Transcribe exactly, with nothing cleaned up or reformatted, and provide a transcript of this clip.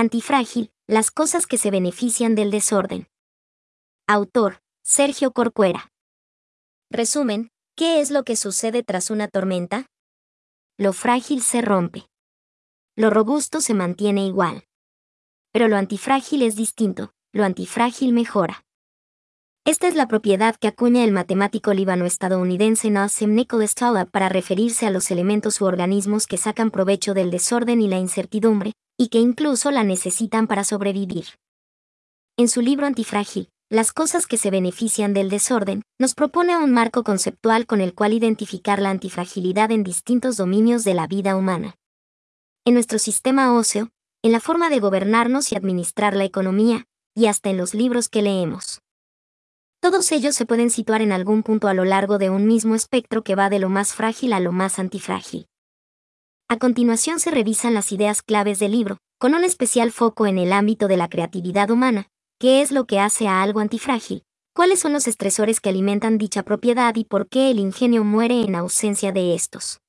Antifrágil, las cosas que se benefician del desorden. Autor, Sergio Corcuera. Resumen, ¿qué es lo que sucede tras una tormenta? Lo frágil se rompe. Lo robusto se mantiene igual. Pero lo antifrágil es distinto, lo antifrágil mejora. Esta es la propiedad que acuña el matemático líbano-estadounidense Nassim Nicholas Taleb para referirse a los elementos u organismos que sacan provecho del desorden y la incertidumbre, y que incluso la necesitan para sobrevivir. En su libro Antifrágil, Las cosas que se benefician del desorden, nos propone un marco conceptual con el cual identificar la antifragilidad en distintos dominios de la vida humana. En nuestro sistema óseo, en la forma de gobernarnos y administrar la economía, y hasta en los libros que leemos. Todos ellos se pueden situar en algún punto a lo largo de un mismo espectro que va de lo más frágil a lo más antifrágil. A continuación se revisan las ideas claves del libro, con un especial foco en el ámbito de la creatividad humana, qué es lo que hace a algo antifrágil, cuáles son los estresores que alimentan dicha propiedad y por qué el ingenio muere en ausencia de estos.